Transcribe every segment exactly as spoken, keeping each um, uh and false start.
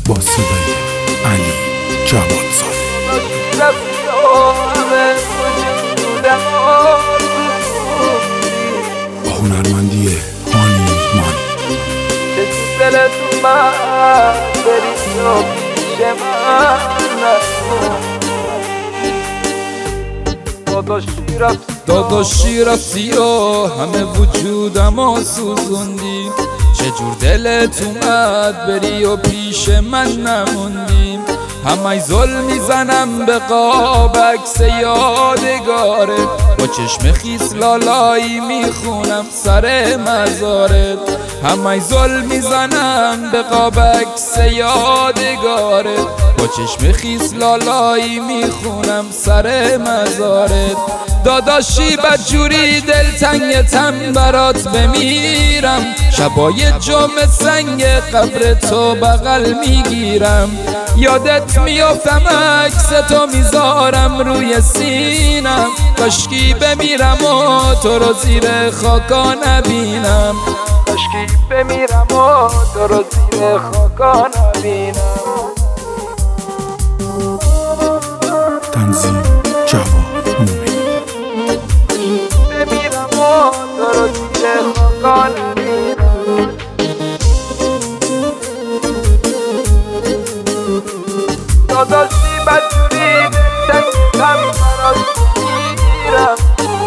با صدای علی جوادزاده. با هنرمندی هانی مانی. چه تو دلت اومد بری و پیش من نکن. داداشی رفتی داداشی رفتی و همه وجودمو سوزوندی. چجور دلت اومد بری و پیش من نموندی. همه ظلم میزنم به قاب عکس یادگاره. با چشم خیس لالایی میخونم سر مزارت. همه ظلم میزنم به قاب عکس یادگاره. با چشم خیس لالایی میخونم سر مزارت. داداشی بدجوری دلتنگتم برات بمیرم. شبای جمعه سنگ قبر تو بغل میگیرم. یادت میافتم عکس تو میذارم روی سینم. کاشکی بمیرم و تو رو زیر خاکا نبینم. کاشکی بمیرم و تو رو زیر خاکا نبینم. تنظیم جواد مومنی. بمیرم و تو رو زیر خاکا نبینم. داداشی بدجوری دلتنگتم برات بمیرم.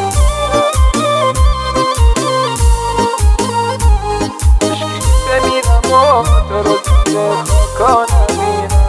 کاشکی بمیرم و تو رو زیر خاکا نبینم.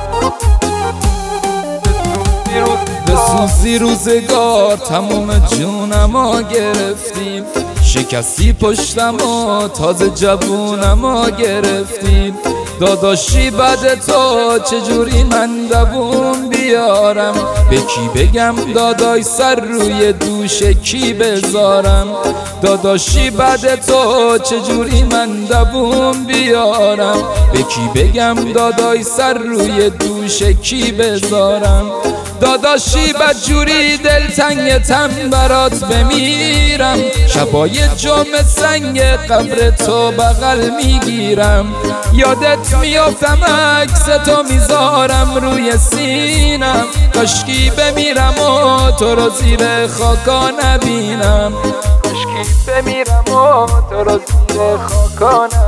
بسوزی روزگار تموم جونمو گرفتیم. شکستی پشتمو تازه جوونمو گرفتیم. داداشی بعد تو چجوری من دووم بیارم. به کی بگم داداش سر روی دوش کی بذارم. داداشی بعد تو چجوری من دووم بیارم. به کی بگم داداش سر روی دوش کی بذارم. داداشی بدجوری دلتنگتم برات بمیرم. شبای جمعه سنگ قبر تو بغل میگیرم. یادت میافتم عکس تو میذارم روی سینم. کاشکی بمیرم و تو رو زیر خاکا نبینم. کاشکی بمیرم و تو رو زیر خاکا نبینم.